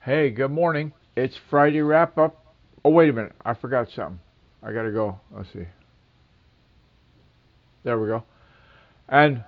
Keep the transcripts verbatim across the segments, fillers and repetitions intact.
Hey, good morning. It's Friday wrap up. Oh, wait a minute. I forgot something. I gotta go. Let's see. There we go. And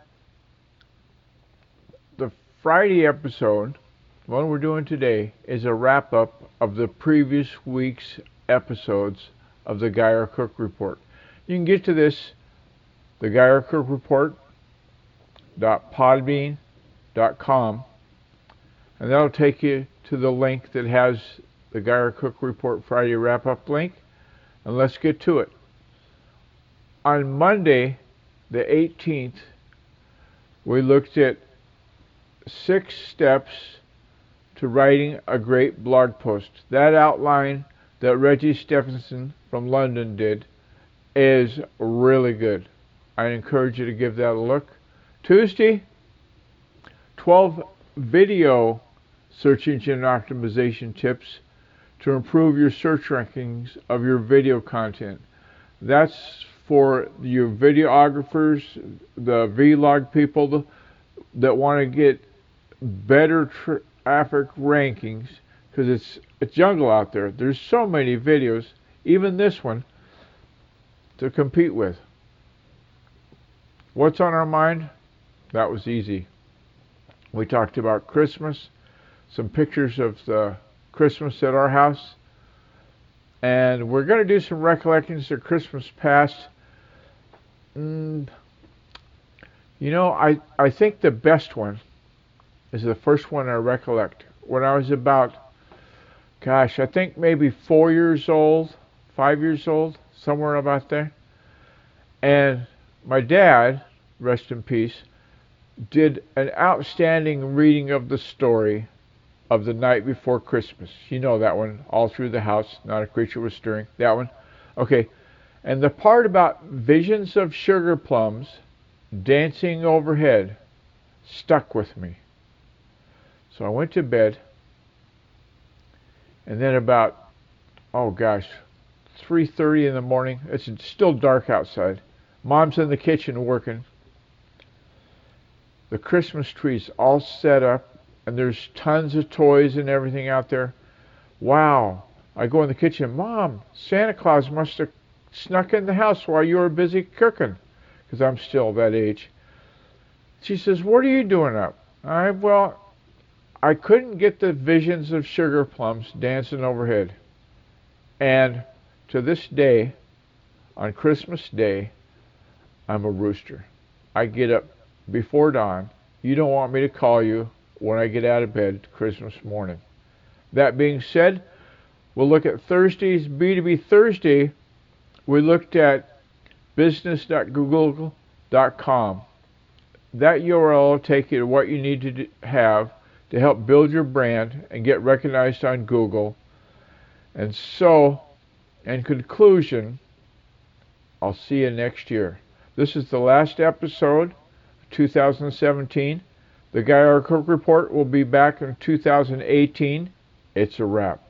the Friday episode, the one we're doing today, is a wrap up of the previous week's episodes of the Geyer Cook Report. You can get to this, the Geyer Cook Report dot podbean dot com, and that'll take you to the link that has the Geyer Cook Report Friday wrap-up link, and let's get to it. On Monday, the eighteenth, we looked at six steps to writing a great blog post. That outline that Reggie Stephenson from London did is really good. I encourage you to give that a look. Tuesday, twelve video search engine optimization tips to improve your search rankings of your video content. That's for your videographers, the vlog people that want to get better traffic rankings, because it's a jungle out there. There's so many videos, even this one, to compete with. What's on our mind? That was easy. We talked about Christmas, some pictures of the Christmas at our house, and we're going to do some recollections of Christmas past. Mm, you know, I, I think the best one is the first one I recollect. When I was about, gosh, I think maybe four years old, five years old, somewhere about there. And my dad, rest in peace, did an outstanding reading of the story of The Night Before Christmas. You know that one, All Through the House, Not a Creature Was Stirring, that one. Okay, and the part about visions of sugar plums dancing overhead stuck with me. So I went to bed, and then about, oh gosh, three thirty in the morning, it's still dark outside. Mom's in the kitchen working. The Christmas tree's all set up, and there's tons of toys and everything out there. Wow. I go in the kitchen, Mom, Santa Claus must have snuck in the house while you were busy cooking, because I'm still that age. She says, what are you doing up? I, well, I couldn't get the visions of sugar plums dancing overhead. And to this day, on Christmas Day, I'm a rooster. I get up before dawn. You don't want me to call you when I get out of bed Christmas morning. That being said, we'll look at Thursday's B two B Thursday. We looked at business dot google dot com. That U R L will take you to what you need to have to help build your brand and get recognized on Google. And so, in conclusion, I'll see you next year. This is the last episode of two thousand seventeen. The Geyer Cook Report will be back in two thousand eighteen. It's a wrap.